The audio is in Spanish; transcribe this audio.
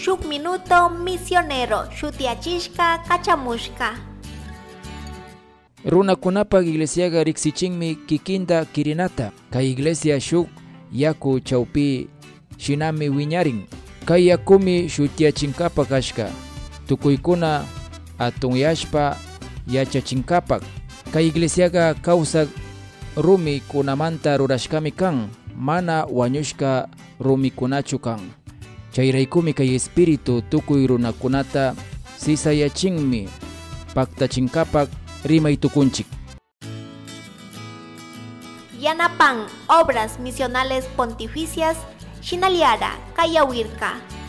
shuk minuto misionero shutiachishka kachamushka. Runakunapak iglesiaga riksichinmi kikinda kirinata. Kay iglesia shuk yaku chawpi shinami wiñarin. Kay yakumi shutiachinkapak kashka. Tukuykuna atunyashpa yachachinkapak. Kay iglesiaga kawsak rumi kunamanta rurashkami kan. Mana wañushka rumikunachu kan. Chayraykumi kay espiritu tukuy runakunata sisayachinmi paktachinkapak rimay tukunchik. Yanapan obras misionales pontificias Shinaliara Kayawirka.